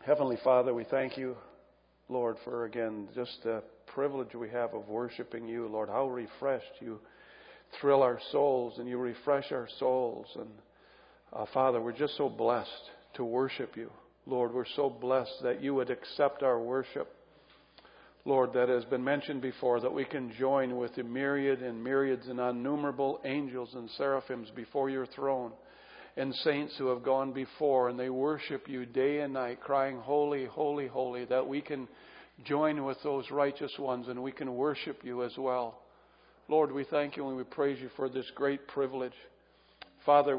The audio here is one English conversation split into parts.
Heavenly Father, we thank you, Lord, for again just the privilege we have of worshiping you. Lord, how refreshed you thrill our souls and you refresh our souls. And Father, we're just so blessed to worship you. Lord, we're so blessed that you would accept our worship. Lord, that has been mentioned before, that we can join with the myriad and myriads and innumerable angels and seraphims before your throne, and saints who have gone before, and they worship you day and night, crying, holy, holy, holy, that we can join with those righteous ones and we can worship you as well. Lord, we thank you and we praise you for this great privilege. Father,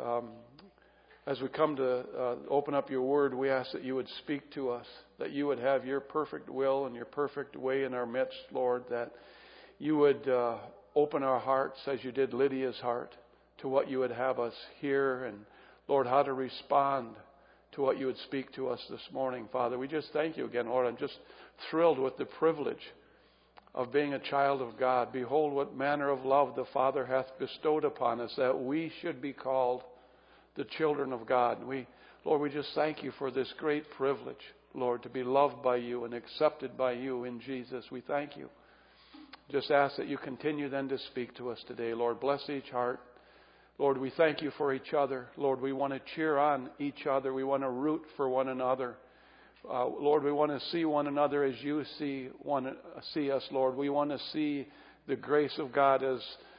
as we come to open up your word, we ask that you would speak to us, that you would have your perfect will and your perfect way in our midst, Lord, that you would open our hearts as you did Lydia's heart to what you would have us hear, and Lord, how to respond to what you would speak to us this morning. Father, we just thank you again, Lord. I'm just thrilled with the privilege of being a child of God. Behold, what manner of love the Father hath bestowed upon us, that we should be called the children of God. Lord, we just thank you for this great privilege, Lord, to be loved by you and accepted by you in Jesus. We thank you. Just ask that you continue then to speak to us today. Lord, bless each heart. Lord, we thank you for each other. Lord, we want to cheer on each other. We want to root for one another. Lord, we want to see one another as you see us, Lord. We want to see the grace of God as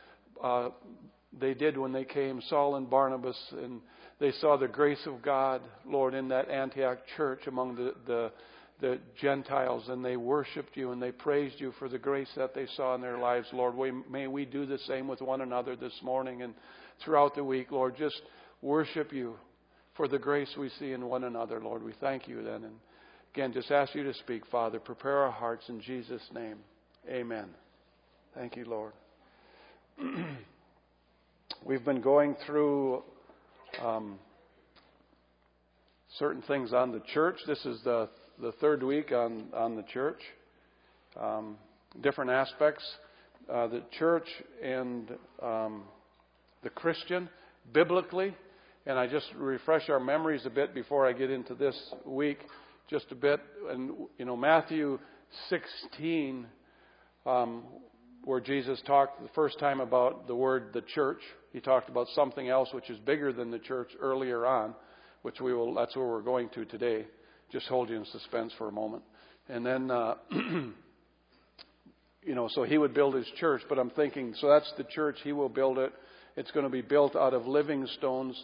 they did when they came, Saul and Barnabas, and they saw the grace of God, Lord, in that Antioch church among the Gentiles, and they worshiped you and they praised you for the grace that they saw in their lives, Lord. May we do the same with one another this morning and throughout the week, Lord. Just worship you for the grace we see in one another, Lord. We thank you then. And again, just ask you to speak, Father. Prepare our hearts in Jesus' name. Amen. Thank you, Lord. We've been going through certain things on the church. This is the third week on the church. Different aspects. The church and the Christian, biblically. And I just refresh our memories a bit before I get into this week, just a bit. And, Matthew 16, where Jesus talked the first time about the church. He talked about something else which is bigger than the church earlier on, that's where we're going to today. Just hold you in suspense for a moment. And then, so he would build his church, but I'm thinking, so that's the church, he will build it. It's going to be built out of living stones,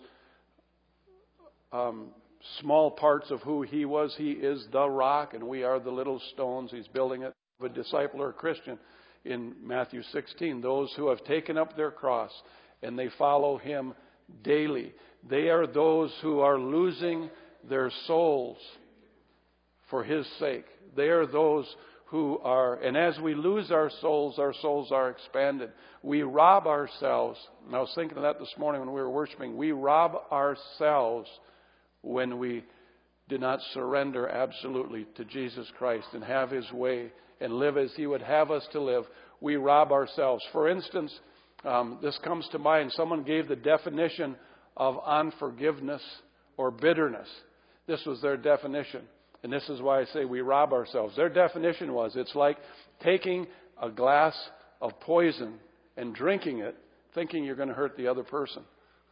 small parts of who he was. He is the rock, and we are the little stones. He's building it. A disciple or a Christian in Matthew 16, those who have taken up their cross and they follow him daily. They are those who are losing their souls for his sake. They are those who are, and as we lose our souls are expanded. We rob ourselves, and I was thinking of that this morning when we were worshiping, we rob ourselves when we do not surrender absolutely to Jesus Christ and have his way and live as he would have us to live. We rob ourselves. For instance, this comes to mind. Someone gave the definition of unforgiveness or bitterness. This was their definition. And this is why I say we rob ourselves. Their definition was, it's like taking a glass of poison and drinking it, thinking you're going to hurt the other person.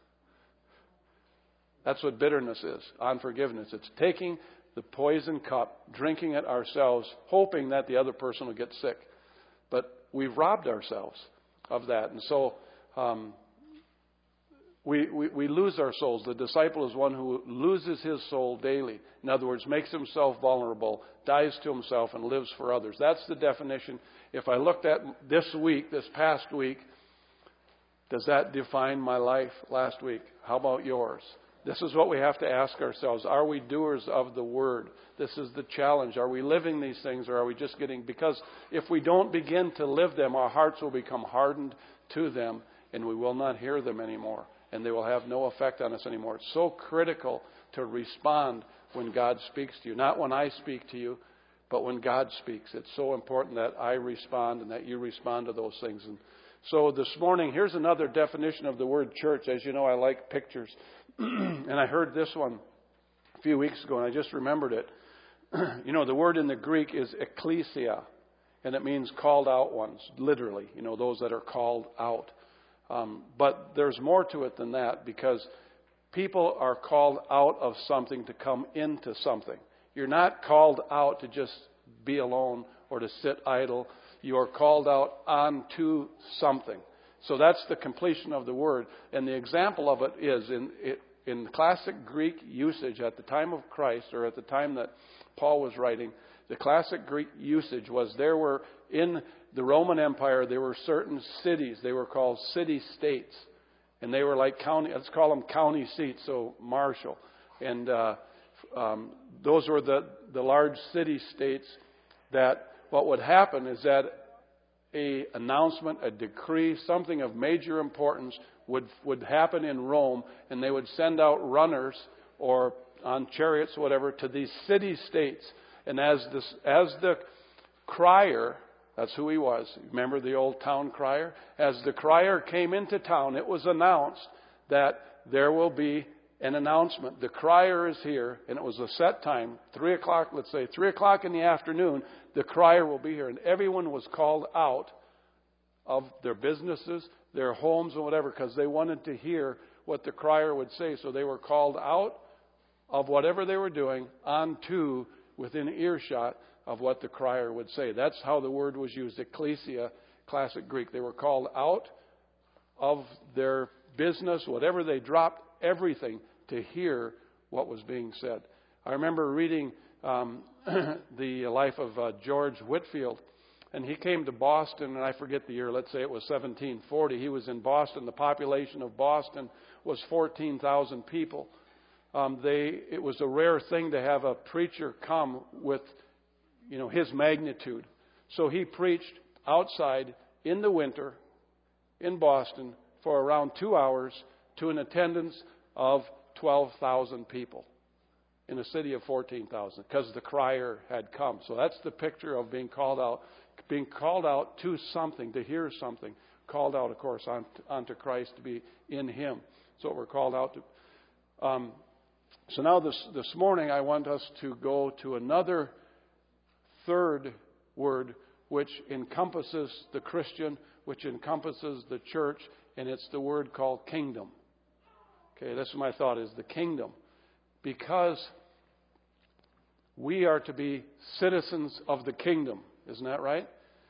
That's what bitterness is, unforgiveness. It's taking the poison cup, drinking it ourselves, hoping that the other person will get sick. But we've robbed ourselves of that. And so we lose our souls. The disciple is one who loses his soul daily. In other words, makes himself vulnerable, dies to himself, and lives for others. That's the definition. If I looked at this past week, does that define my life last week? How about yours? This is what we have to ask ourselves. Are we doers of the word? This is the challenge. Are we living these things, or are we just because if we don't begin to live them, our hearts will become hardened to them and we will not hear them anymore, and they will have no effect on us anymore. It's so critical to respond when God speaks to you. Not when I speak to you, but when God speaks. It's so important that I respond and that you respond to those things. And so this morning, here's another definition of the word church. As you know, I like pictures. And I heard this one a few weeks ago, and I just remembered it. You know, the word in the Greek is ecclesia, and it means called out ones, literally, you know, those that are called out. But there's more to it than that, because people are called out of something to come into something. You're not called out to just be alone or to sit idle. You are called out onto something. So that's the completion of the word. And the example of it is in classic Greek usage at the time of Christ, or at the time that Paul was writing, the classic Greek usage was there were, in the Roman Empire, there were certain cities. They were called city-states. And they were like county, let's call them county seats, so Marshall. And those were the large city-states that what would happen is that a announcement, a decree, something of major importance would happen in Rome, and they would send out runners or on chariots, whatever, to these city-states. And as the crier, that's who he was. Remember the old town crier? As the crier came into town, it was announced that there will be an announcement. The crier is here, and it was a set time, 3 o'clock, let's say 3 o'clock in the afternoon, the crier will be here. And everyone was called out of their businesses, their homes, and whatever, because they wanted to hear what the crier would say. So they were called out of whatever they were doing onto within earshot of what the crier would say. That's how the word was used, ecclesia, classic Greek. They were called out of their business, whatever they dropped, everything, to hear what was being said. I remember reading the life of George Whitefield, and he came to Boston, and I forget the year, let's say it was 1740. He was in Boston. The population of Boston was 14,000 people. It was a rare thing to have a preacher come with, you know, his magnitude. So he preached outside in the winter in Boston for around 2 hours to an attendance of 12,000 people in a city of 14,000, because the crier had come. So that's the picture of being called out to something, to hear something. Called out, of course, onto Christ, to be in Him. That's what we're called out to. So now this morning I want us to go to another third word which encompasses the Christian, which encompasses the church, and it's the word called kingdom. Okay, that's my thought, is the kingdom. Because we are to be citizens of the kingdom. Isn't that right?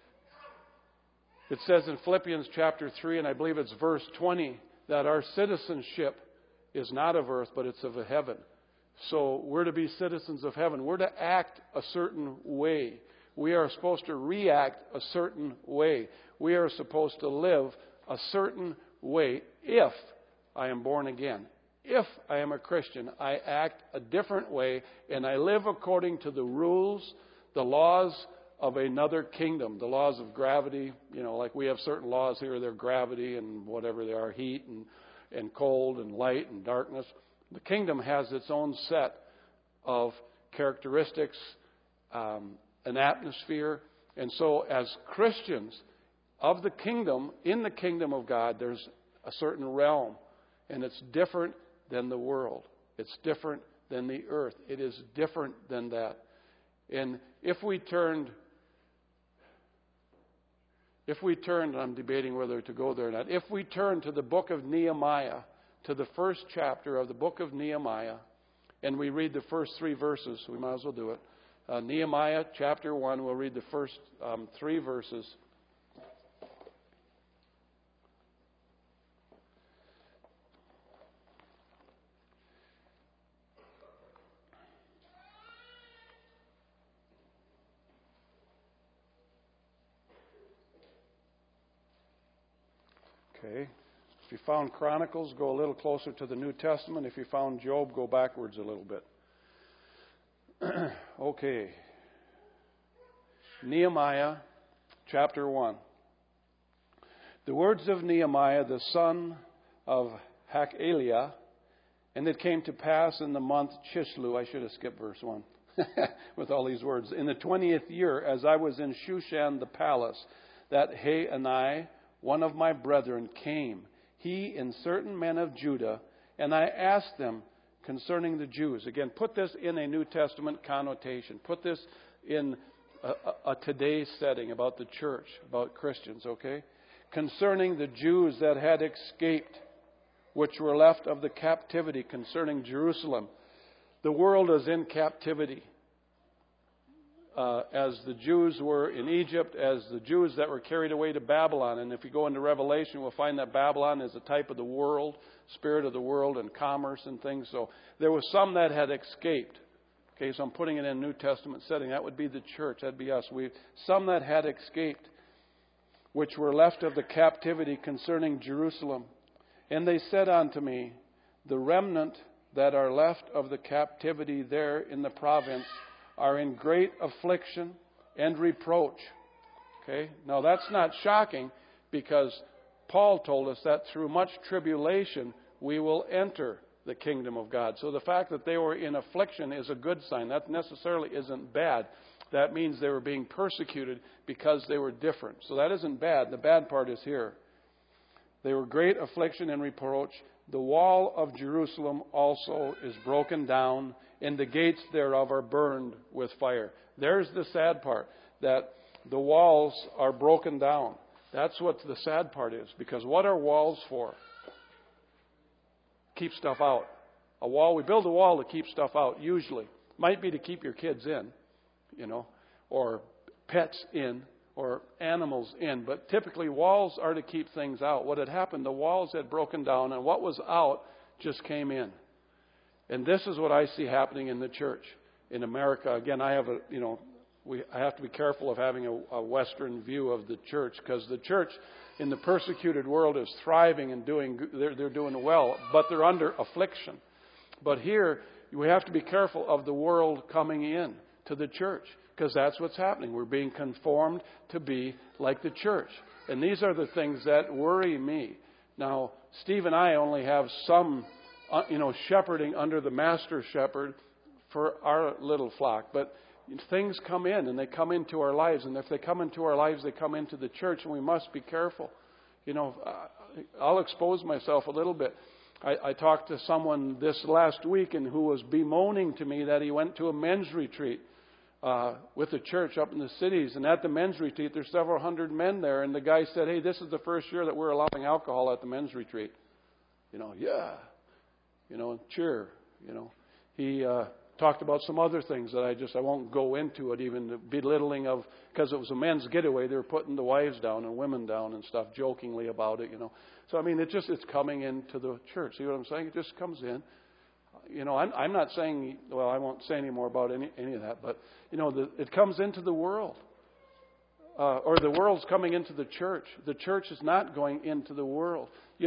It says in Philippians chapter 3, and I believe it's verse 20, that our citizenship is not of earth, but it's of heaven. So we're to be citizens of heaven. We're to act a certain way. We are supposed to react a certain way. We are supposed to live a certain way if I am born again. If I am a Christian, I act a different way, and I live according to the rules, the laws of another kingdom, the laws of gravity. You know, like we have certain laws here, they're gravity and whatever they are, heat and cold and light and darkness. The kingdom has its own set of characteristics, an atmosphere. And so as Christians of the kingdom, in the kingdom of God, there's a certain realm. And it's different than the world. It's different than the earth. It is different than that. And if we turned, and I'm debating whether to go there or not, if we turn to the book of Nehemiah, to the first chapter of the book of Nehemiah, and we read the first 3 verses, we might as well do it. Nehemiah chapter 1, we'll read the first 3 verses. Okay. If you found Chronicles, go a little closer to the New Testament. If you found Job, go backwards a little bit. Okay. Nehemiah chapter 1. The words of Nehemiah, the son of Hachaliah, and it came to pass in the month Chislev, I should have skipped verse 1, with all these words, in the 20th year, as I was in Shushan the palace, that Hanani, one of my brethren, came, he and certain men of Judah, and I asked them, concerning the Jews. Again, put this in a New Testament connotation. Put this in a today's setting about the church, about Christians, okay? Concerning the Jews that had escaped, which were left of the captivity, concerning Jerusalem. The world is in captivity. As the Jews were in Egypt, as the Jews that were carried away to Babylon. And if you go into Revelation, we'll find that Babylon is a type of the world, spirit of the world, and commerce and things. So there was some that had escaped. Okay, so I'm putting it in a New Testament setting. That would be the church. That'd be us. Some that had escaped, which were left of the captivity concerning Jerusalem. And they said unto me, the remnant that are left of the captivity there in the province are in great affliction and reproach. Okay? Now that's not shocking, because Paul told us that through much tribulation we will enter the kingdom of God. So the fact that they were in affliction is a good sign. That necessarily isn't bad. That means they were being persecuted because they were different. So that isn't bad. The bad part is here. They were great affliction and reproach. The wall of Jerusalem also is broken down, and the gates thereof are burned with fire. There's the sad part, that the walls are broken down. That's what the sad part is. Because what are walls for? Keep stuff out. We build a wall to keep stuff out, usually. Might be to keep your kids in, or pets in, or animals in. But typically walls are to keep things out. What had happened, the walls had broken down, and what was out just came in. And this is what I see happening in the church in America. Again, I have I have to be careful of having a Western view of the church, because the church in the persecuted world is thriving and they're doing well, but they're under affliction. But here we have to be careful of the world coming in to the church, because that's what's happening. We're being conformed to be like the church. And these are the things that worry me. Now, Steve and I only have some shepherding under the master shepherd for our little flock. But things come in, and they come into our lives. And if they come into our lives, they come into the church, and we must be careful. I'll expose myself a little bit. I talked to someone this last week and who was bemoaning to me that he went to a men's retreat with the church up in the cities. And at the men's retreat, there's several hundred men there. And the guy said, hey, this is the first year that we're allowing alcohol at the men's retreat. Cheer. He talked about some other things that I won't go into it, even the belittling of, because it was a men's getaway, they were putting the wives down and women down and stuff, jokingly about it, So, it's coming into the church. See what I'm saying? It just comes in. I'm not saying, I won't say any more about any of that, but, it comes into the world. Or the world's coming into the church. The church is not going into the world.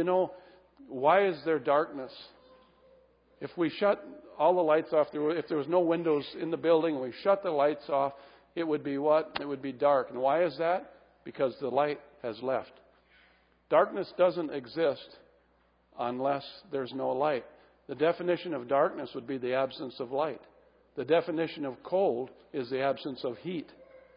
Why is there darkness? If we shut all the lights off, if there was no windows in the building, we shut the lights off, it would be what? It would be dark. And why is that? Because the light has left. Darkness doesn't exist unless there's no light. The definition of darkness would be the absence of light. The definition of cold is the absence of heat.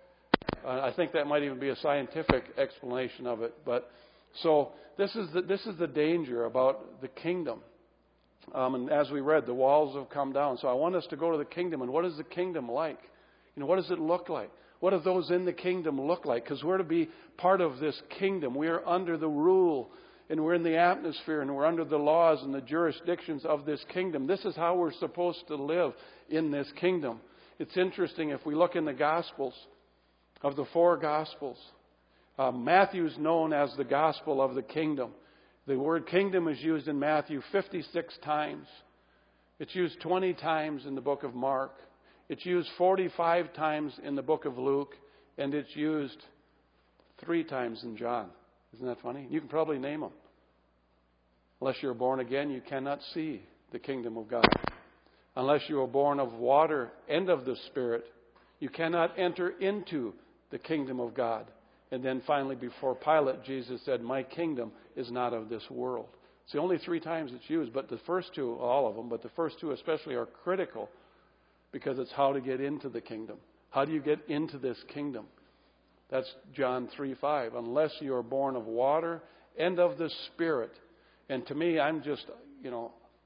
I think that might even be a scientific explanation of it. But so this is the danger about the kingdom. And as we read, the walls have come down. So I want us to go to the kingdom. And what is the kingdom like? What does it look like? What do those in the kingdom look like? Because we're to be part of this kingdom. We are under the rule, and we're in the atmosphere, and we're under the laws and the jurisdictions of this kingdom. This is how we're supposed to live in this kingdom. It's interesting, if we look in the Gospels, of the 4 Gospels, Matthew's known as the Gospel of the Kingdom. The word kingdom is used in Matthew 56 times. It's used 20 times in the book of Mark. It's used 45 times in the book of Luke. And it's used 3 times in John. Isn't that funny? You can probably name them. Unless you're born again, you cannot see the kingdom of God. Unless you are born of water and of the Spirit, you cannot enter into the kingdom of God. And then finally, before Pilate, Jesus said, my kingdom is not of this world. It's the only 3 times it's used, but the first 2, all of them, but the first 2 especially are critical, because it's how to get into the kingdom. How do you get into this kingdom? That's John 3:5. Unless you are born of water and of the Spirit. And to me, I'm just,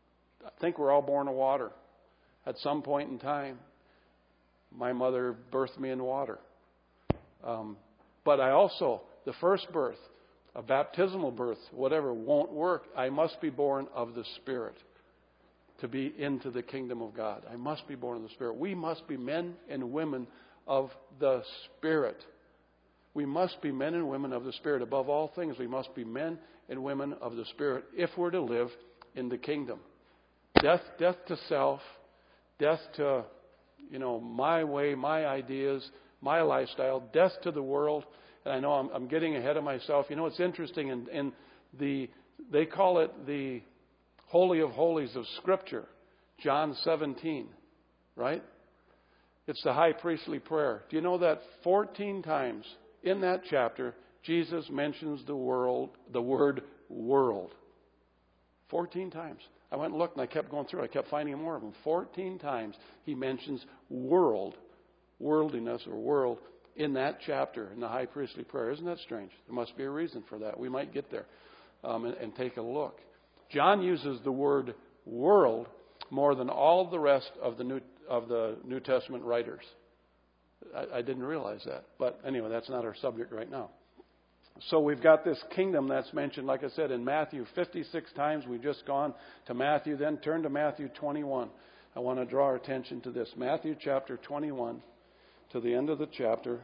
I think we're all born of water. At some point in time, my mother birthed me in water. But I also, the first birth, a baptismal birth, whatever, won't work. I must be born of the Spirit to be into the kingdom of God. I must be born of the Spirit. We must be men and women of the Spirit. We must be men and women of the Spirit. Above all things, we must be men and women of the Spirit if we're to live in the kingdom. Death to self, death to, my way, my ideas, my lifestyle, death to the world. And I know I'm getting ahead of myself. It's interesting, they call it the Holy of Holies of Scripture, John 17, right? It's the high priestly prayer. Do you know that 14 times in that chapter, Jesus mentions the word world. 14 times. I went and looked and I kept going through. I kept finding more of them. 14 times he mentions world, worldliness or world in that chapter in the high priestly prayer. Isn't that strange? There must be a reason for that. We might get there and take a look. John uses the word world more than all the rest of the New Testament writers. I didn't realize that. But anyway, that's not our subject right now. So we've got this kingdom that's mentioned, like I said, in Matthew 56 times. We've just gone to Matthew. Then turn to Matthew 21. I want to draw our attention to this. Matthew chapter 21, to the end of the chapter.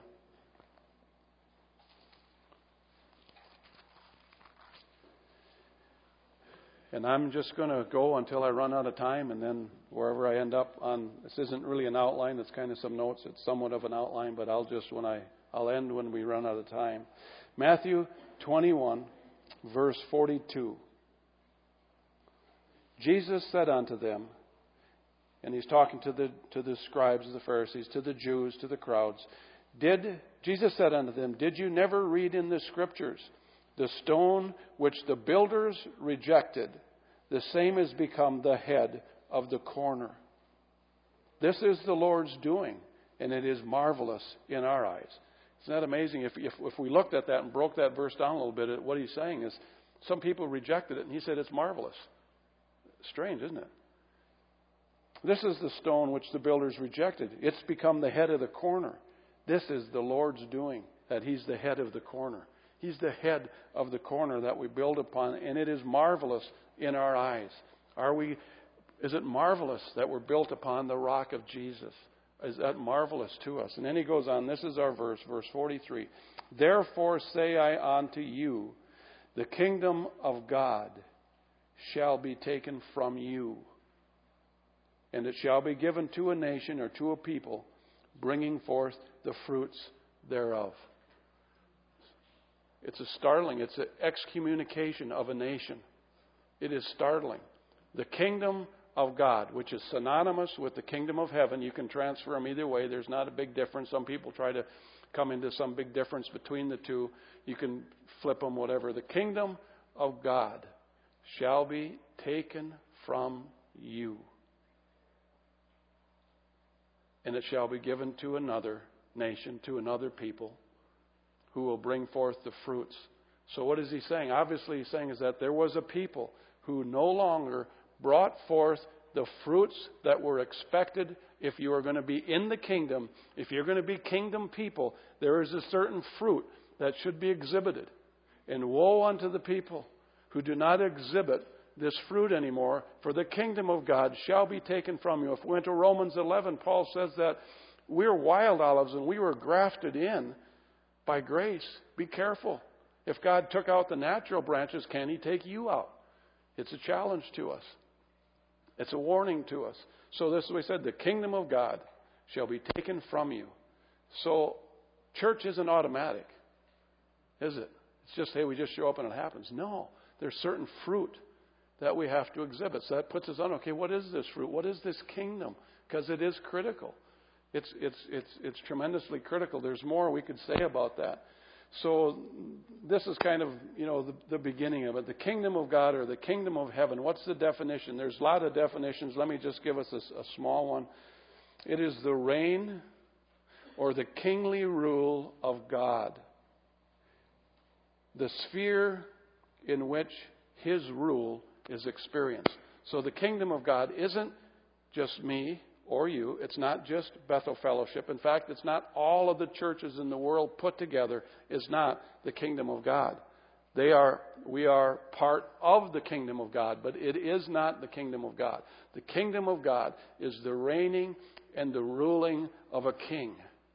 And I'm just going to go until I run out of time, and then wherever I end up on, this isn't really an outline, it's kind of some notes, it's somewhat of an outline, but I'll end when we run out of time. Matthew 21, verse 42. Jesus said unto them, and he's talking to the scribes, the Pharisees, to the Jews, to the crowds. Jesus said unto them, did you never read in the Scriptures, the stone which the builders rejected, the same has become the head of the corner. This is the Lord's doing, and it is marvelous in our eyes. Isn't that amazing? If we looked at that and broke that verse down a little bit, what he's saying is some people rejected it, and he said it's marvelous. Strange, isn't it? This is the stone which the builders rejected. It's become the head of the corner. This is the Lord's doing, that he's the head of the corner. He's the head of the corner that we build upon, and it is marvelous in our eyes. Is it marvelous that we're built upon the rock of Jesus? Is that marvelous to us? And then he goes on, this is our verse 43. Therefore say I unto you, the kingdom of God shall be taken from you, and it shall be given to a nation or to a people, bringing forth the fruits thereof. It's an excommunication of a nation. It is startling. The kingdom of God, which is synonymous with the kingdom of heaven. You can transfer them either way. There's not a big difference. Some people try to come into some big difference between the two. You can flip them, whatever. The kingdom of God shall be taken from you, and it shall be given to another nation, to another people, who will bring forth the fruits. So what is he saying? Obviously he's saying is that there was a people who no longer brought forth the fruits that were expected. If you are going to be in the kingdom, if you're going to be kingdom people, there is a certain fruit that should be exhibited. And woe unto the people who do not exhibit this fruit anymore, for the kingdom of God shall be taken from you. If we went to Romans 11, Paul says that we're wild olives and we were grafted in by grace. Be careful. If God took out the natural branches, can he take you out? It's a challenge to us. It's a warning to us. So this is what he said, the kingdom of God shall be taken from you. So church isn't automatic, is it? It's just, hey, we just show up and it happens. No, there's certain fruit that we have to exhibit. So that puts us on, okay, what is this fruit? What is this kingdom? Because it is critical. It's tremendously critical. There's more we could say about that. So this is kind of, the beginning of it. The kingdom of God or the kingdom of heaven. What's the definition? There's a lot of definitions. Let me just give us a small one. It is the reign or the kingly rule of God. The sphere in which his rule is experienced. So the kingdom of God isn't just me or you. It's not just Bethel Fellowship. In fact, it's not all of the churches in the world put together is not the kingdom of God. We are part of the kingdom of God, but it is not the kingdom of God. The kingdom of God is the reigning and the ruling of a king.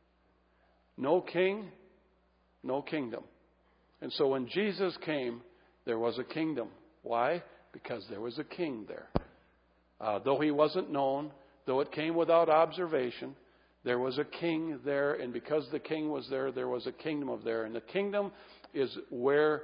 No king, no kingdom. And so when Jesus came, there was a kingdom. Why? Because there was a king there. Though he wasn't known, though it came without observation, there was a king there. And because the king was there, there was a kingdom of there. And the kingdom is where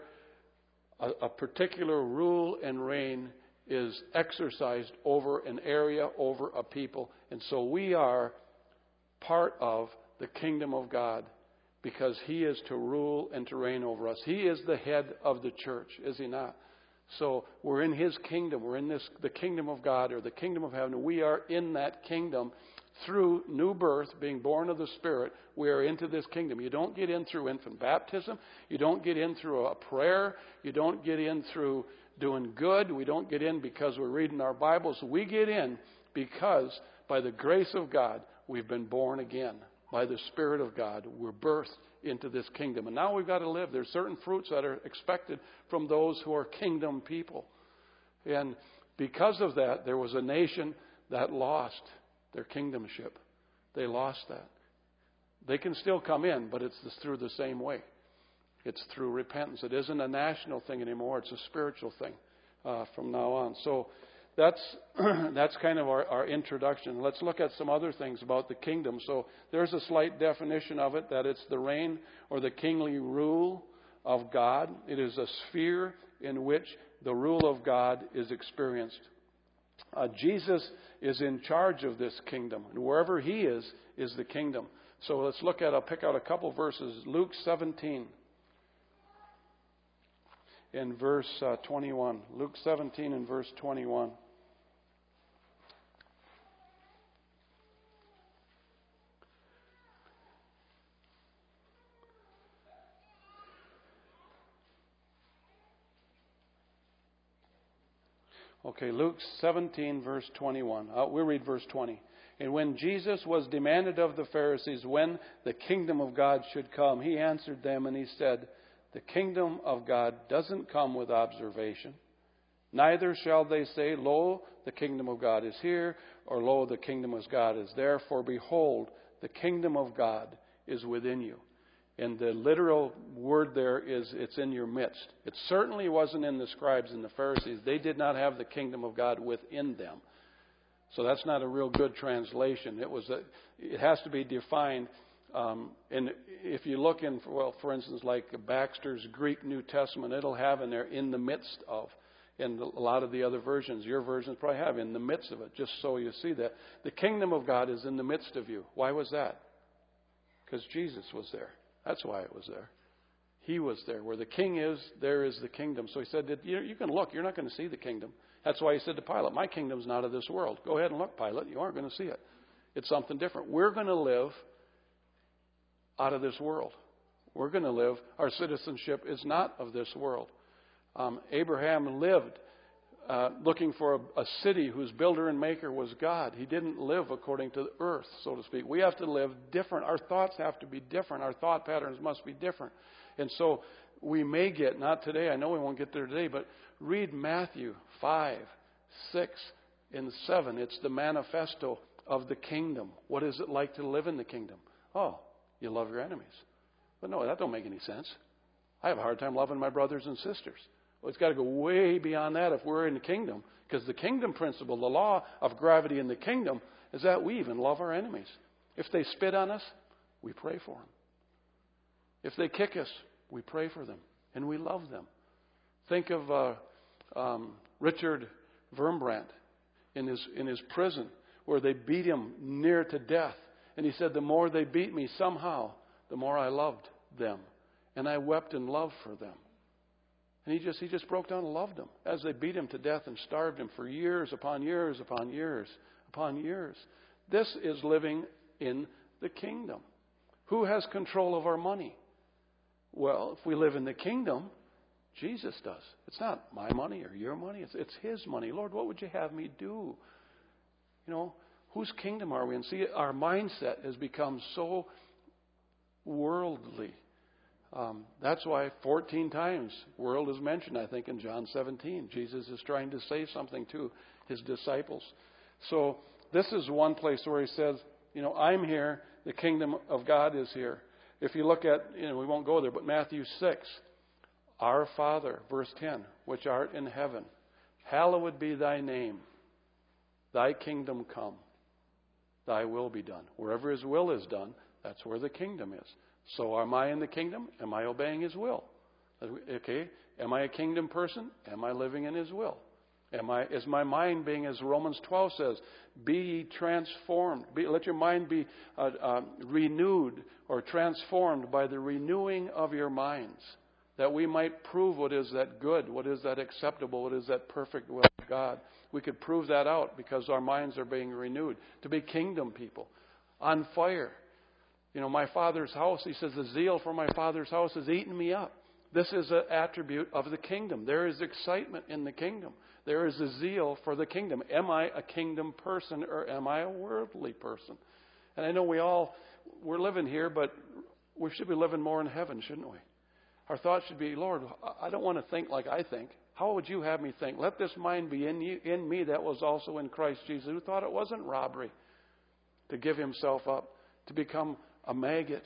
a particular rule and reign is exercised over an area, over a people. And so we are part of the kingdom of God because he is to rule and to reign over us. He is the head of the church, is he not? So we're in his kingdom. We're in the kingdom of God or the kingdom of heaven. We are in that kingdom through new birth, being born of the Spirit. We are into this kingdom. You don't get in through infant baptism. You don't get in through a prayer. You don't get in through doing good. We don't get in because we're reading our Bibles. We get in because by the grace of God, we've been born again. By the Spirit of God, we're birthed into this kingdom. And now we've got to live. There's certain fruits that are expected from those who are kingdom people. And because of that, there was a nation that lost their kingdomship. They lost that. They can still come in, but it's through the same way. It's through repentance. It isn't a national thing anymore. It's a spiritual thing from now on. So that's kind of our introduction. Let's look at some other things about the kingdom. So there's a slight definition of it, that it's the reign or the kingly rule of God. It is a sphere in which the rule of God is experienced. Jesus is in charge of this kingdom. And wherever he is the kingdom. So I'll pick out a couple verses. Luke 17 in verse 21. Luke 17 and verse 21. Okay, Luke 17, verse 21. We'll read verse 20. And when Jesus was demanded of the Pharisees when the kingdom of God should come, he answered them and he said, the kingdom of God doesn't come with observation. Neither shall they say, lo, the kingdom of God is here, or lo, the kingdom of God is there. For behold, the kingdom of God is within you. And the literal word there is, it's in your midst. It certainly wasn't in the scribes and the Pharisees. They did not have the kingdom of God within them. So that's not a real good translation. It has to be defined. And if you look in, for instance, like Baxter's Greek New Testament, it'll have in there in the midst of. And a lot of the other versions, your versions probably have in the midst of it, just so you see that. The kingdom of God is in the midst of you. Why was that? Because Jesus was there. That's why it was there. He was there. Where the king is, there is the kingdom. So he said, you can look. You're not going to see the kingdom. That's why he said to Pilate, my kingdom's not of this world. Go ahead and look, Pilate. You aren't going to see it. It's something different. We're going to live out of this world. We're going to live. Our citizenship is not of this world. Abraham lived looking for a city whose builder and maker was God. He didn't live according to the earth, so to speak. We have to live different. Our thoughts have to be different. Our thought patterns must be different. And so we may get, not today, I know we won't get there today, but read Matthew 5, 6, and 7. It's the manifesto of the kingdom. What is it like to live in the kingdom? Oh, you love your enemies. But no, that don't make any sense. I have a hard time loving my brothers and sisters. Well, it's got to go way beyond that if we're in the kingdom. Because the kingdom principle, the law of gravity in the kingdom, is that we even love our enemies. If they spit on us, we pray for them. If they kick us, we pray for them. And we love them. Think of Richard Wurmbrand in his prison, where they beat him near to death. And he said, the more they beat me, somehow, the more I loved them. And I wept in love for them. And he just broke down and loved them as they beat him to death and starved him for years upon years upon years upon years. This is living in the kingdom. Who has control of our money? Well, if we live in the kingdom, Jesus does. It's not my money or your money. It's His money. Lord, what would you have me do? You know, whose kingdom are we in? See, our mindset has become so worldly. That's why 14 times world is mentioned, I think, in John 17. Jesus is trying to say something to His disciples. So this is one place where He says, you know, I'm here. The kingdom of God is here. If you look at, you know, we won't go there, but Matthew 6. Our Father, verse 10, which art in heaven, hallowed be thy name. Thy kingdom come. Thy will be done. Wherever His will is done, that's where the kingdom is. So am I in the kingdom? Am I obeying His will? Okay. Am I a kingdom person? Am I living in His will? Is my mind being, as Romans 12 says, be ye transformed. Let your mind be renewed or transformed by the renewing of your minds, that we might prove what is that good, what is that acceptable, what is that perfect will of God. We could prove that out because our minds are being renewed. To be kingdom people, on fire. You know, my Father's house, He says, the zeal for my Father's house has eaten me up. This is an attribute of the kingdom. There is excitement in the kingdom. There is a zeal for the kingdom. Am I a kingdom person or am I a worldly person? And I know we're living here, but we should be living more in heaven, shouldn't we? Our thoughts should be, Lord, I don't want to think like I think. How would you have me think? Let this mind be in me that was also in Christ Jesus, who thought it wasn't robbery to give himself up, to become a maggot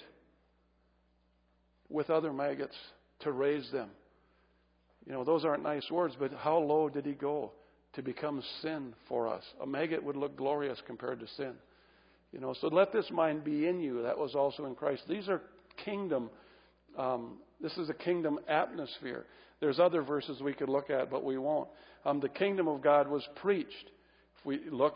with other maggots, to raise them. You know, those aren't nice words, but how low did he go to become sin for us? A maggot would look glorious compared to sin. You know, so let this mind be in you that was also in Christ. These are kingdom. This is a kingdom atmosphere. There's other verses we could look at, but we won't. The kingdom of God was preached. If we look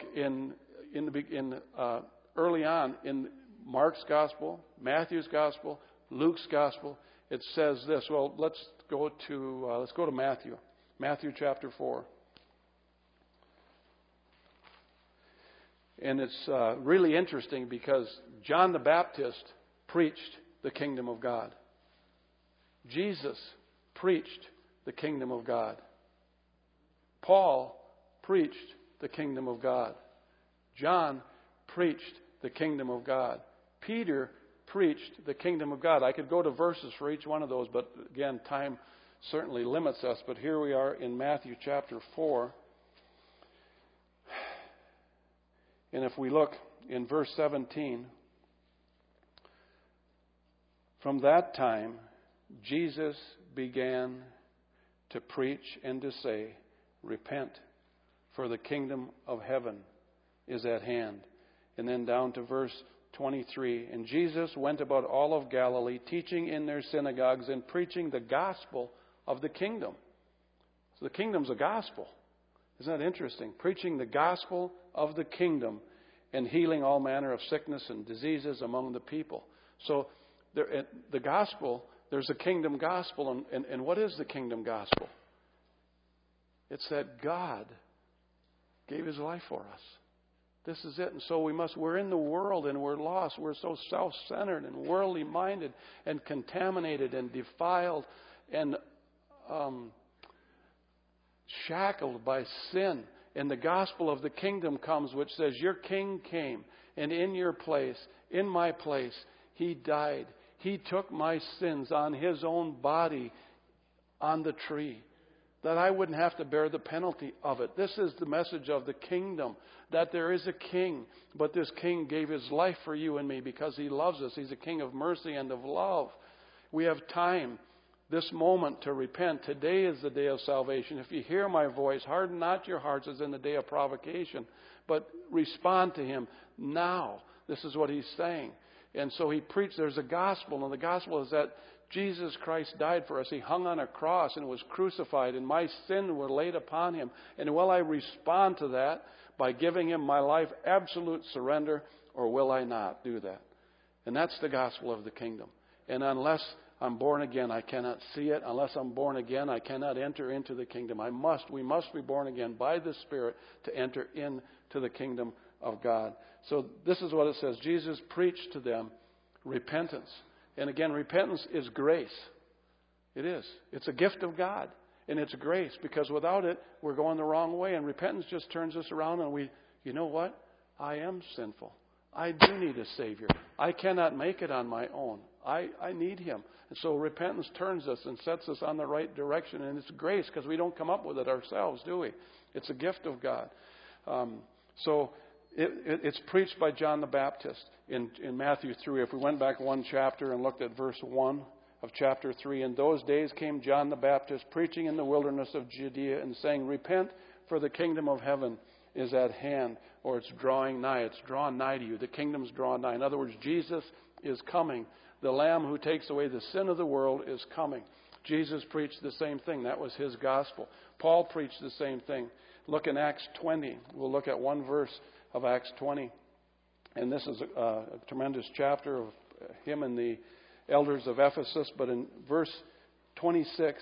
early on in Mark's gospel, Matthew's gospel, Luke's gospel, it says this. Well, let's go to Matthew. Matthew chapter 4. And it's really interesting because John the Baptist preached the kingdom of God. Jesus preached the kingdom of God. Paul preached the kingdom of God. John preached the kingdom of God. Peter preached the kingdom of God. I could go to verses for each one of those, but again, time certainly limits us. But here we are in Matthew chapter 4. And if we look in verse 17, from that time, Jesus began to preach and to say, repent, for the kingdom of heaven is at hand. And then down to verse 23. And Jesus went about all of Galilee, teaching in their synagogues and preaching the gospel of the kingdom. So the kingdom's a gospel. Isn't that interesting? Preaching the gospel of the kingdom and healing all manner of sickness and diseases among the people. So the gospel, there's a kingdom gospel. And what is the kingdom gospel? It's that God gave His life for us. This is it. And so we're in the world and we're lost. We're so self-centered and worldly minded and contaminated and defiled and shackled by sin. And the gospel of the kingdom comes, which says, your king came, and in your place, in my place, He died. He took my sins on His own body on the tree, that I wouldn't have to bear the penalty of it. This is the message of the kingdom, that there is a king, but this king gave His life for you and me because He loves us. He's a king of mercy and of love. We have time, this moment, to repent. Today is the day of salvation. If you hear my voice, harden not your hearts as in the day of provocation, but respond to Him now. This is what He's saying. And so He preached, there's a gospel, and the gospel is that Jesus Christ died for us. He hung on a cross and was crucified, and my sin were laid upon Him. And will I respond to that by giving Him my life, absolute surrender, or will I not do that? And that's the gospel of the kingdom. And unless I'm born again, I cannot see it. Unless I'm born again, I cannot enter into the kingdom. We must be born again by the Spirit to enter into the kingdom of God. So this is what it says. Jesus preached to them repentance. And again, repentance is grace. It is. It's a gift of God. And it's grace, because without it, we're going the wrong way. And repentance just turns us around and you know what? I am sinful. I do need a Savior. I cannot make it on my own. I need Him. And so repentance turns us and sets us on the right direction. And it's grace, because we don't come up with it ourselves, do we? It's a gift of God. So it's preached by John the Baptist in Matthew 3. If we went back one chapter and looked at verse 1 of chapter 3, in those days came John the Baptist preaching in the wilderness of Judea and saying, repent, for the kingdom of heaven is at hand, or it's drawing nigh. It's drawn nigh to you. The kingdom's drawn nigh. In other words, Jesus is coming. The Lamb who takes away the sin of the world is coming. Jesus preached the same thing. That was His gospel. Paul preached the same thing. Look in Acts 20. We'll look at one verse of Acts 20. And this is a tremendous chapter of him and the elders of Ephesus. But in verse 26,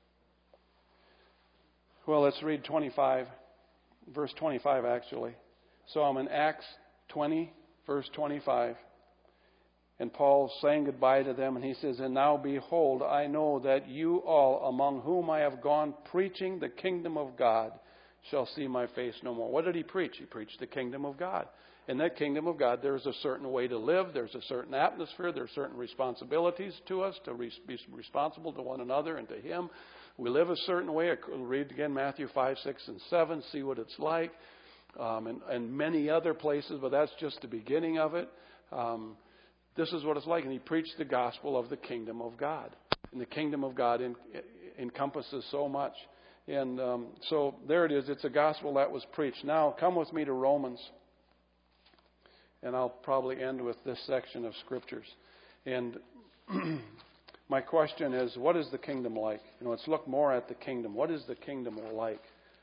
well, let's read 25. Verse 25, actually. So I'm in Acts 20, verse 25. And Paul's saying goodbye to them, and he says, and now behold, I know that you all, among whom I have gone preaching the kingdom of God, shall see my face no more. What did he preach? He preached the kingdom of God. In that kingdom of God, there's a certain way to live. There's a certain atmosphere. There's certain responsibilities to us to be responsible to one another and to Him. We live a certain way. I'll read again Matthew 5, 6, and 7, see what it's like, and many other places, but that's just the beginning of it. This is what it's like. And he preached the gospel of the kingdom of God. And the kingdom of God encompasses so much. And so there it is. It's a gospel that was preached. Now, come with me to Romans. And I'll probably end with this section of scriptures. And my question is, what is the kingdom like? Let's look more at the kingdom. What is the kingdom like?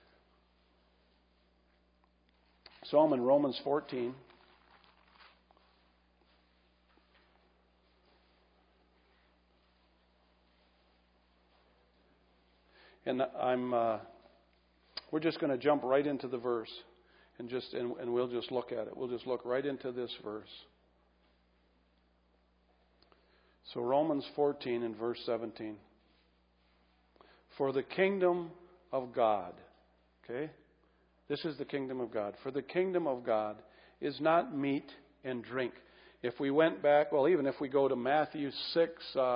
So I'm in Romans 14. And we're just going to jump right into the verse. And we'll just look at it. We'll just look right into this verse. So Romans 14 and verse 17. For the kingdom of God. Okay? This is the kingdom of God. For the kingdom of God is not meat and drink. If we went back, even if we go to Matthew 6,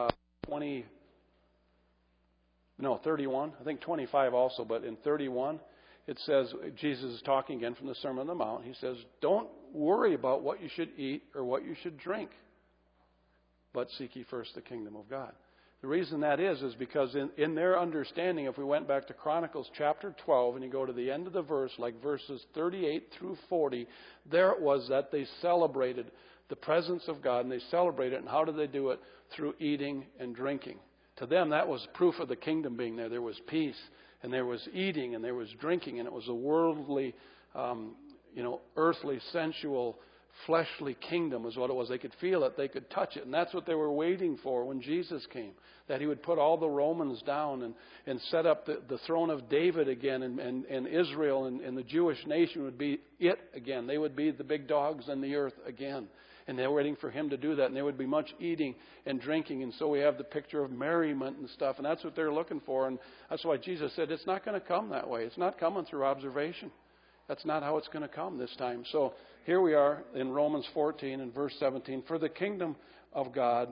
31. I think 25 also, but in 31, it says, Jesus is talking again from the Sermon on the Mount. He says, don't worry about what you should eat or what you should drink, but seek ye first the kingdom of God. The reason that is because in their understanding, if we went back to Chronicles chapter 12 and you go to the end of the verse, like verses 38 through 40, there it was that they celebrated the presence of God, and they celebrated it. And how did they do it? Through eating and drinking. To them, that was proof of the kingdom being there. There was peace, and there was eating, and there was drinking, and it was a worldly, earthly, sensual, fleshly kingdom is what it was. They could feel it. They could touch it. And that's what they were waiting for when Jesus came, that He would put all the Romans down and set up the throne of David again, and Israel and the Jewish nation would be it again. They would be the big dogs on the earth again. And they were waiting for Him to do that. And there would be much eating and drinking. And so we have the picture of merriment and stuff. And that's what they're looking for. And that's why Jesus said it's not going to come that way. It's not coming through observation. That's not how it's going to come this time. So here we are in Romans 14 and verse 17. For the kingdom of God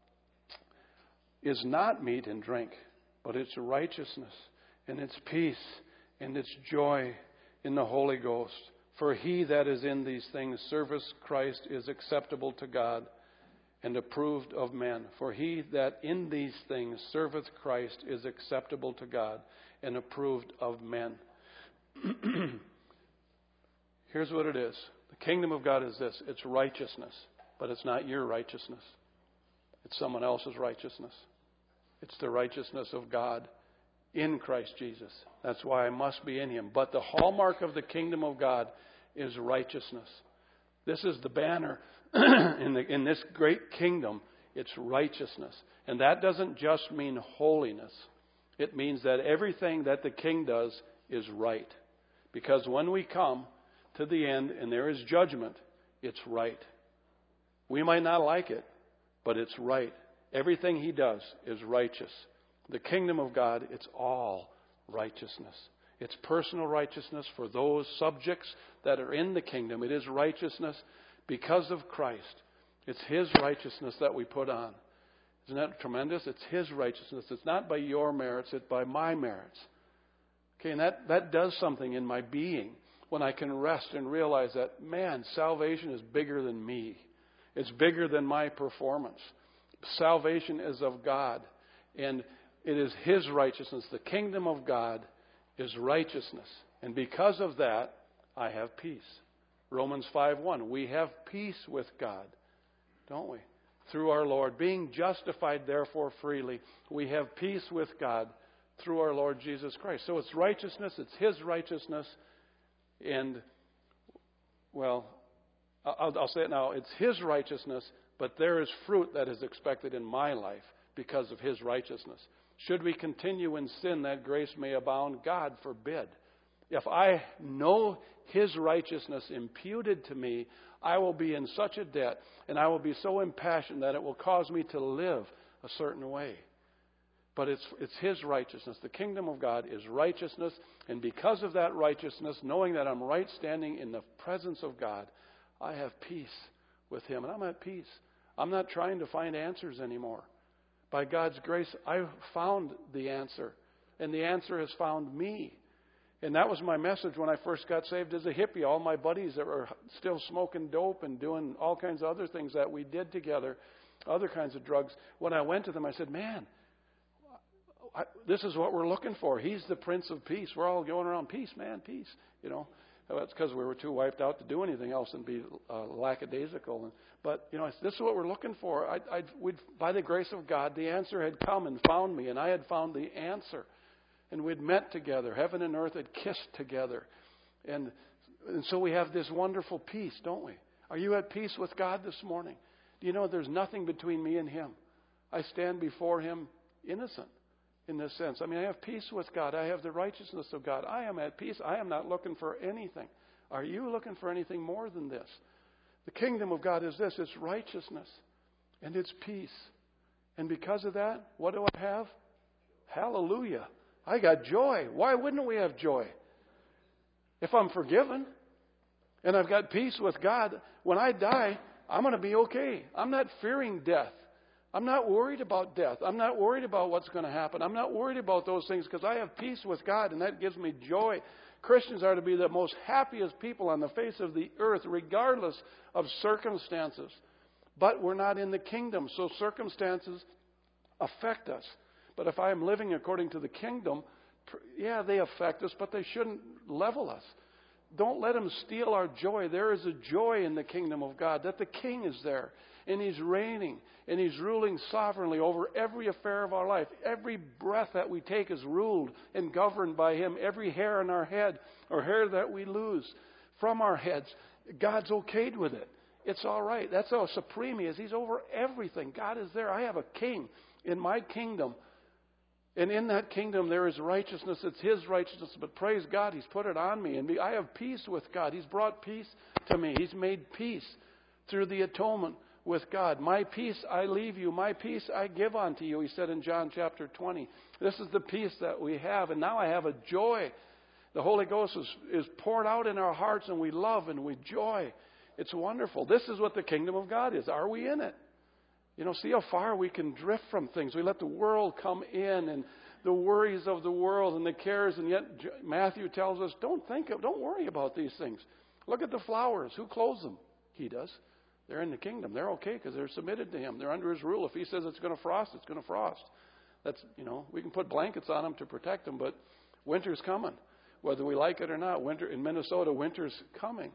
is not meat and drink, but it's righteousness and it's peace and it's joy in the Holy Ghost. For he that is in these things serveth Christ is acceptable to God and approved of men. For he that in these things serveth Christ is acceptable to God and approved of men. Here's what it is. The kingdom of God is this. It's righteousness, but it's not your righteousness. It's someone else's righteousness. It's the righteousness of God in Christ Jesus. That's why I must be in Him. But the hallmark of the kingdom of God is righteousness. This is the banner in this great kingdom. It's righteousness. And that doesn't just mean holiness. It means that everything that the King does is right. Because when we come to the end and there is judgment, it's right. We might not like it, but it's right. Everything He does is righteous. The kingdom of God, it's all righteousness. It's personal righteousness for those subjects that are in the kingdom. It is righteousness because of Christ. It's His righteousness that we put on. Isn't that tremendous? It's His righteousness. It's not by your merits, it's by my merits. Okay, and that does something in my being when I can rest and realize that, man, salvation is bigger than me. It's bigger than my performance. Salvation is of God, and it is His righteousness. The kingdom of God is righteousness. And because of that, I have peace. Romans 5:1. We have peace with God, don't we? Through our Lord. Being justified, therefore, freely. We have peace with God through our Lord Jesus Christ. So it's righteousness. It's His righteousness. And, well, I'll say it now. It's His righteousness, but there is fruit that is expected in my life because of His righteousness. Should we continue in sin that grace may abound? God forbid. If I know His righteousness imputed to me, I will be in such a debt and I will be so impassioned that it will cause me to live a certain way. But it's His righteousness. The kingdom of God is righteousness, and because of that righteousness, knowing that I'm right standing in the presence of God, I have peace with Him, and I'm at peace. I'm not trying to find answers anymore. By God's grace, I've found the answer, and the answer has found me. And that was my message when I first got saved as a hippie. All my buddies that were still smoking dope and doing all kinds of other things that we did together, other kinds of drugs. When I went to them, I said, man, this is what we're looking for. He's the Prince of Peace. We're all going around, peace, man, peace. You know, that's because we were too wiped out to do anything else and be lackadaisical. But, you know, this is what we're looking for. By the grace of God, the answer had come and found me, and I had found the answer. And we'd met together. Heaven and earth had kissed together. And so we have this wonderful peace, don't we? Are you at peace with God this morning? Do you know there's nothing between me and Him? I stand before Him innocent in this sense. I mean, I have peace with God. I have the righteousness of God. I am at peace. I am not looking for anything. Are you looking for anything more than this? The kingdom of God is this. It's righteousness and it's peace. And because of that, what do I have? Hallelujah. I got joy. Why wouldn't we have joy? If I'm forgiven and I've got peace with God, when I die, I'm going to be okay. I'm not fearing death. I'm not worried about death. I'm not worried about what's going to happen. I'm not worried about those things because I have peace with God, and that gives me joy. Christians are to be the most happiest people on the face of the earth, regardless of circumstances. But we're not in the kingdom, so circumstances affect us. But if I am living according to the kingdom, yeah, they affect us, but they shouldn't level us. Don't let them steal our joy. There is a joy in the kingdom of God, that the King is there, and He's reigning, and He's ruling sovereignly over every affair of our life. Every breath that we take is ruled and governed by Him. Every hair on our head, or hair that we lose from our heads, God's okayed with it. It's all right. That's how supreme He is. He's over everything. God is there. I have a King in my kingdom. And in that kingdom there is righteousness. It's His righteousness. But praise God, He's put it on me. And I have peace with God. He's brought peace to me. He's made peace through the atonement with God. My peace I leave you. My peace I give unto you, He said in John chapter 20. This is the peace that we have. And now I have a joy. The Holy Ghost is poured out in our hearts, and we love and we joy. It's wonderful. This is what the kingdom of God is. Are we in it? You know, see how far we can drift from things. We let the world come in and the worries of the world and the cares. And yet Matthew tells us, don't worry about these things. Look at the flowers. Who clothes them? He does. They're in the kingdom. They're okay because they're submitted to Him. They're under His rule. If He says it's going to frost, it's going to frost. That's, you know, we can put blankets on them to protect them, but winter's coming. Whether we like it or not, winter in Minnesota, winter's coming.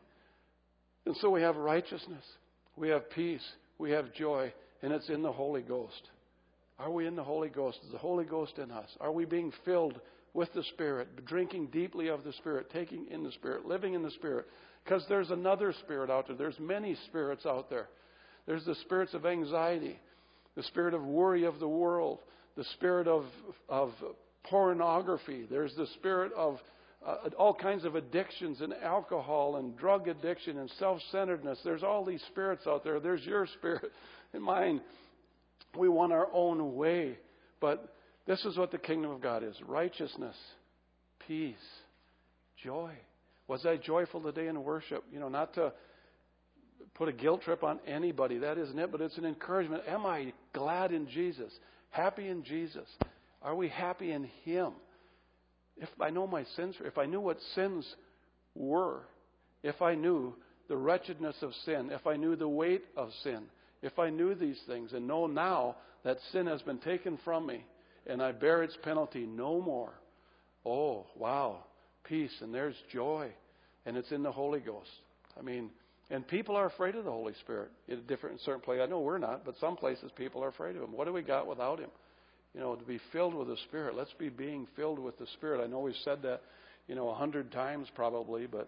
And so we have righteousness. We have peace. We have joy. And it's in the Holy Ghost. Are we in the Holy Ghost? Is the Holy Ghost in us? Are we being filled with the Spirit, drinking deeply of the Spirit, taking in the Spirit, living in the Spirit? Because there's another spirit out there. There's many spirits out there. There's the spirits of anxiety, the spirit of worry of the world, the spirit of pornography. There's the spirit of all kinds of addictions and alcohol and drug addiction and self-centeredness. There's all these spirits out there. There's your spirit and mine. We want our own way. But This is what the kingdom of God is. Righteousness, peace, joy. Was I joyful today in worship? Not to put a guilt trip on anybody. That isn't it. But it's an encouragement. Am I glad in Jesus? Happy in Jesus? Are we happy in Him? If I know my sins, if I knew what sins were, if I knew the wretchedness of sin, if I knew the weight of sin, if I knew these things and know now that sin has been taken from me and I bear its penalty no more. Oh, wow. Peace, and there's joy, and it's in the Holy Ghost. And people are afraid of the Holy Spirit in certain places. I know we're not, but some places people are afraid of Him. What do we got without Him? To be filled with the Spirit. Let's be being filled with the Spirit. I know we've said that, 100 times probably, but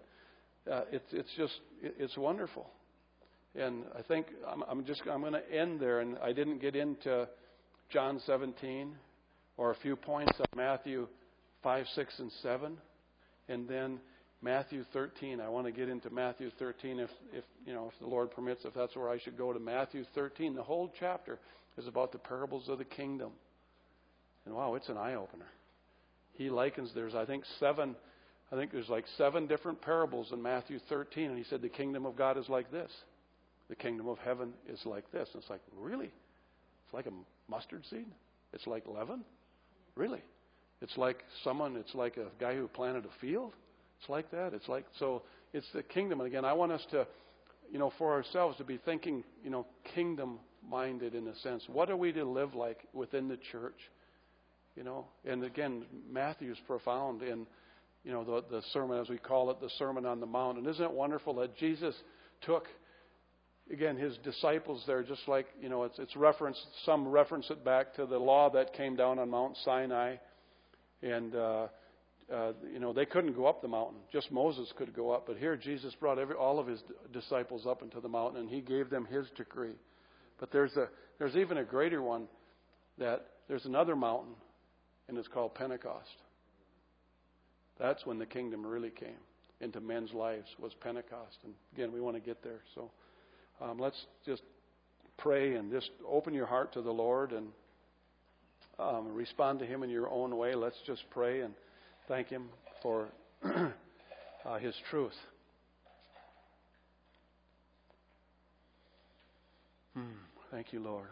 it's wonderful. And I think I'm going to end there, and I didn't get into John 17 or a few points on Matthew 5, 6, and 7, and then Matthew 13. I want to get into Matthew 13 if the Lord permits, if that's where I should go, to Matthew 13. The whole chapter is about the parables of the kingdom. And wow, it's an eye-opener. He likens, there's like 7 different parables in Matthew 13, and he said the kingdom of God is like this. The kingdom of heaven is like this. And it's like, really? It's like a mustard seed? It's like leaven? Really? It's like a guy who planted a field? It's like that. So it's the kingdom. And again, I want us to, for ourselves to be thinking, kingdom-minded in a sense. What are we to live like within the church? And again, Matthew's profound in, the sermon, as we call it, the Sermon on the Mount. And isn't it wonderful that Jesus took, again, His disciples there, just like, it's referenced, some reference it back to the law that came down on Mount Sinai. And, they couldn't go up the mountain. Just Moses could go up. But here Jesus brought all of His disciples up into the mountain, and He gave them His decree. But there's even a greater one, that there's another mountain, and it's called Pentecost. That's when the kingdom really came into men's lives, was Pentecost. And again, we want to get there. So let's just pray and just open your heart to the Lord and respond to Him in your own way. Let's just pray and thank Him for His truth. Thank you, Lord.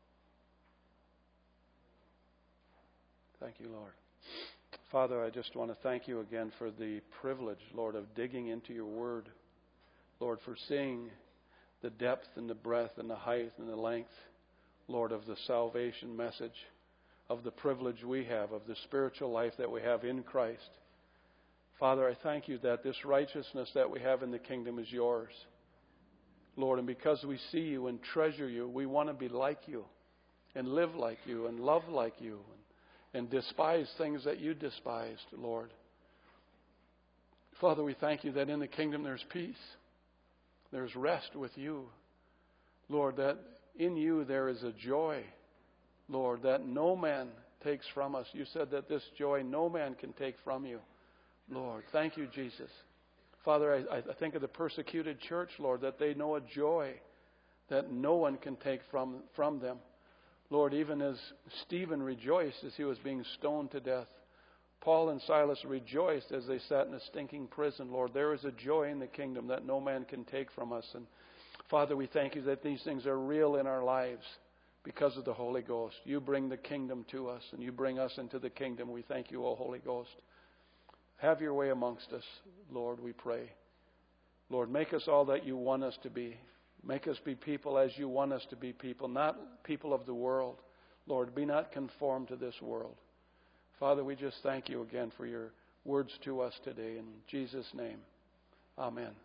Thank you, Lord. Father, I just want to thank You again for the privilege, Lord, of digging into Your Word. Lord, for seeing the depth and the breadth and the height and the length, Lord, of the salvation message, of the privilege we have, of the spiritual life that we have in Christ. Father, I thank You that this righteousness that we have in the kingdom is Yours. Lord, and because we see You and treasure You, we want to be like You and live like You and love like You and despise things that You despised, Lord. Father, we thank You that in the kingdom there's peace. There's rest with You. Lord, that in You there is a joy, Lord, that no man takes from us. You said that this joy no man can take from You. Lord, thank You, Jesus. Father, I think of the persecuted church, Lord, that they know a joy that no one can take from them. Lord, even as Stephen rejoiced as he was being stoned to death, Paul and Silas rejoiced as they sat in a stinking prison. Lord, there is a joy in the kingdom that no man can take from us. And Father, we thank You that these things are real in our lives because of the Holy Ghost. You bring the kingdom to us, and You bring us into the kingdom. We thank You, O Holy Ghost. Have Your way amongst us, Lord, we pray. Lord, make us all that You want us to be. Make us be people as You want us to be people, not people of the world. Lord, be not conformed to this world. Father, we just thank You again for Your words to us today. In Jesus' name, amen.